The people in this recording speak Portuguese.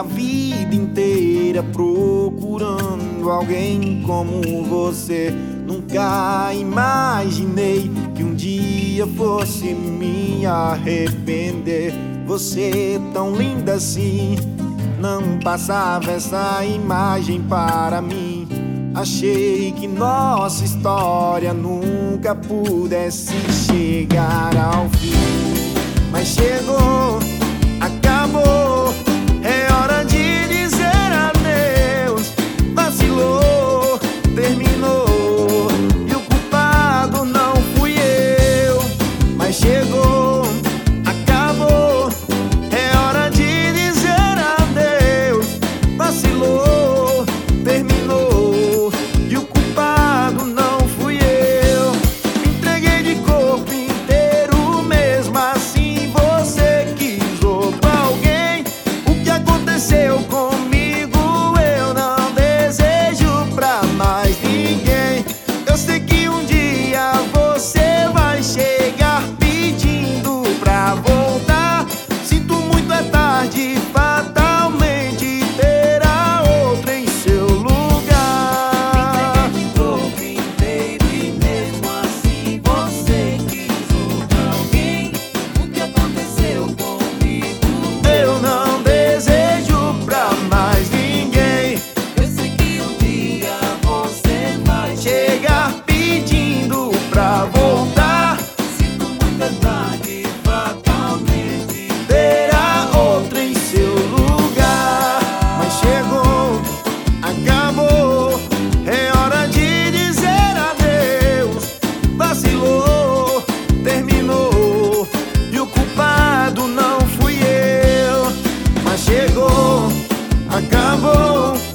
a vida inteira procurando alguém como você. Nunca imaginei que um dia fosse me arrepender. Você tão linda assim, não passava essa imagem para mim. Achei que nossa história nunca pudesse chegar ao fim, mas chegou, acabou. É hora de dizer adeus. Vacilou, terminou, e o culpado não fui eu. Mas chegou, acabou. É hora de dizer adeus. Vacilou, terminou, e o culpado não fui eu. Me entreguei de corpo inteiro, mesmo assim você quis outro alguém. O que aconteceu comigo eu não desejo pra mais ninguém. Eu sei que um dia você vai chegar pedindo pra voltar. Sinto muito, é tarde, fatalmente terá outra em seu lugar. Me entreguei de corpo inteiro e mesmo assim você quis outro alguém. O que aconteceu comigo Eu não desejo pra mais ninguém. eu sei que um dia você vai Chegar pedindo pra voltar, Sinto muito, é tarde, fatalmente terá outra em seu lugar. Mas chegou, acabou. É hora de dizer adeus. Vacilou, terminou, e o culpado não fui eu. Mas chegou, acabou.